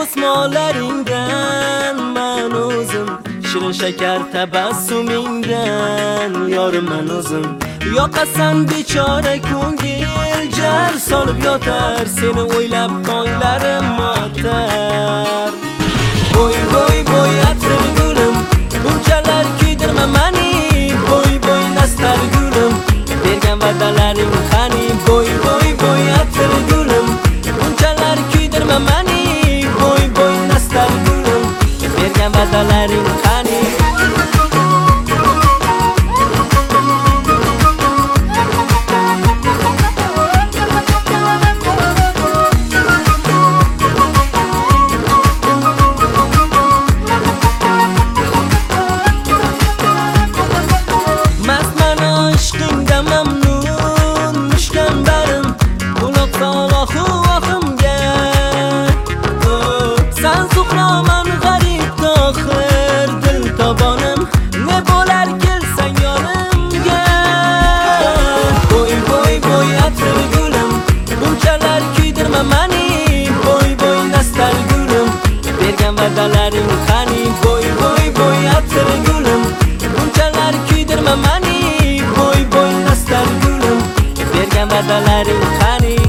asmolaringdan men o'zim, shirin shakar tabassumingdan yorim men o'zim. Yoqasan bechora ko'ngil, jar solib yotar, seni o'ylab ko'nglarim motar. Boy boy boy atir gulim, bunchalar kuydirma mani. Boy boy nastar gulim, bergan va'dalaring qani. Boy boy boy atir gulim, bunchalar kuydirma mani. Boy boy nastar gulim, bergan va'dalaring qani. Va'dalaring qani. Boy boy boy atir gulim, bunchalar kuydirma mani. Boy boy nastar gulim, bergan va'dalaring qani.